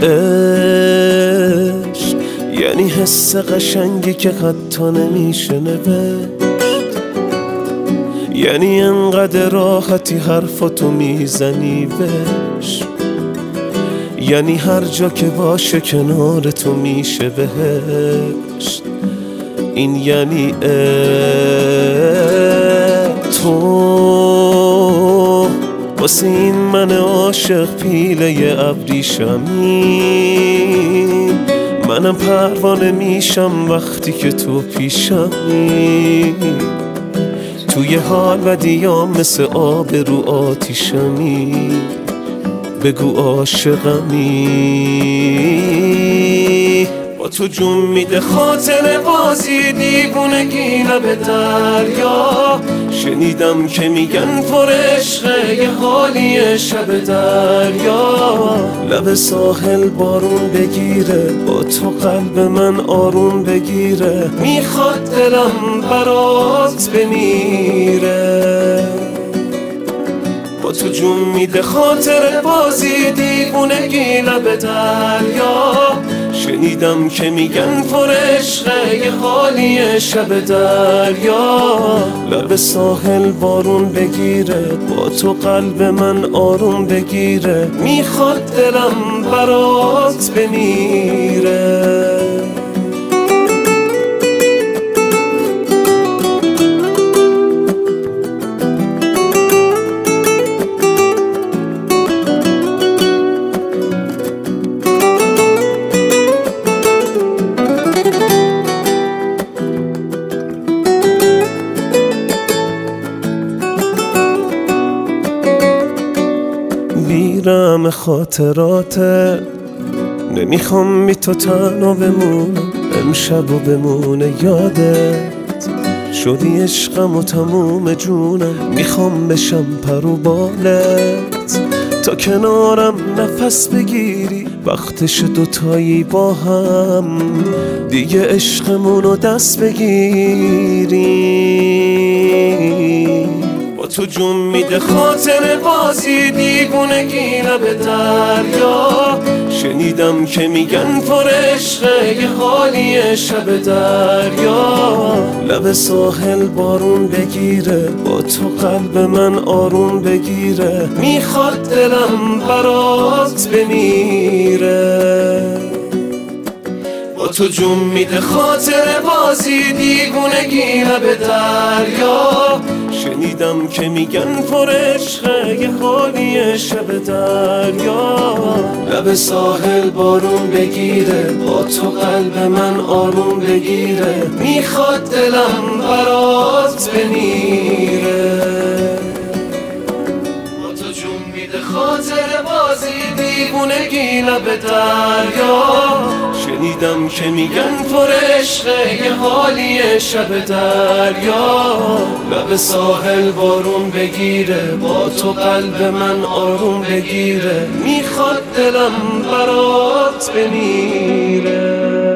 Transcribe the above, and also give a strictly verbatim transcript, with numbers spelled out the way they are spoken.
عشق یعنی حس قشنگی که حتی نمیشه نوشت، یعنی انقدر راحتی حرفاتو میزنی بهش، یعنی هر جا که باشه کنار تو میشه بهشت. این یعنی عشق. تو واسه این من عاشق پیله ابریشمی، منم پروانه میشم وقتی که تو پیشمی. توی حال و دیام مثل آب رو آتیشمی، بگو عاشقمی. با تو جون میده خاطر بازی دیوونگی لب دریا، شنیدم که میگن پر عشقه یه حالی شب دریا. لب ساحل بارون بگیره، با تو قلب من آروم بگیره، میخواد دلم برات بمیره. با تو جون میده خاطر بازی دیوونگی لب دریا، شنیدم که میگن پر عشقه یه حالی شب دریا. لب ساحل بارون بگیره، با تو قلب من آروم بگیره، میخواد دلم برات بمیره. بیرم خاطراته، نمیخوام بی تو تنها بمونم، امشب و بمونه یادت. شدی عشقم و تموم جونم، میخوام بشم پرو بالت، تا کنارم نفس بگیری، وقتش دوتایی با هم دیگه عشقمونو دست بگیریم. با تو جون میده خاطر بازی دیوونگی لب دریا، شنیدم که میگن پر عشقه یه حالی شب دریا. لب ساحل بارون بگیره، با تو قلب من آروم بگیره، میخواد دلم برات بمیره. با تو جون میده خاطر بازی دیوونگی لب دریا، شنیدم که میگن پر عشقه یه حالی شب دریا. لب ساحل بارون بگیره، با تو قلب من آروم بگیره، میخواد دلم برات بمیره. با تو جون میده خاطر بازی دیوونگی لب دریا، شنیدم که میگن پر عشقه یه حالی شب دریا. لب ساحل بارون بگیره، با تو قلب من آروم بگیره، میخواد دلم برات بمیره.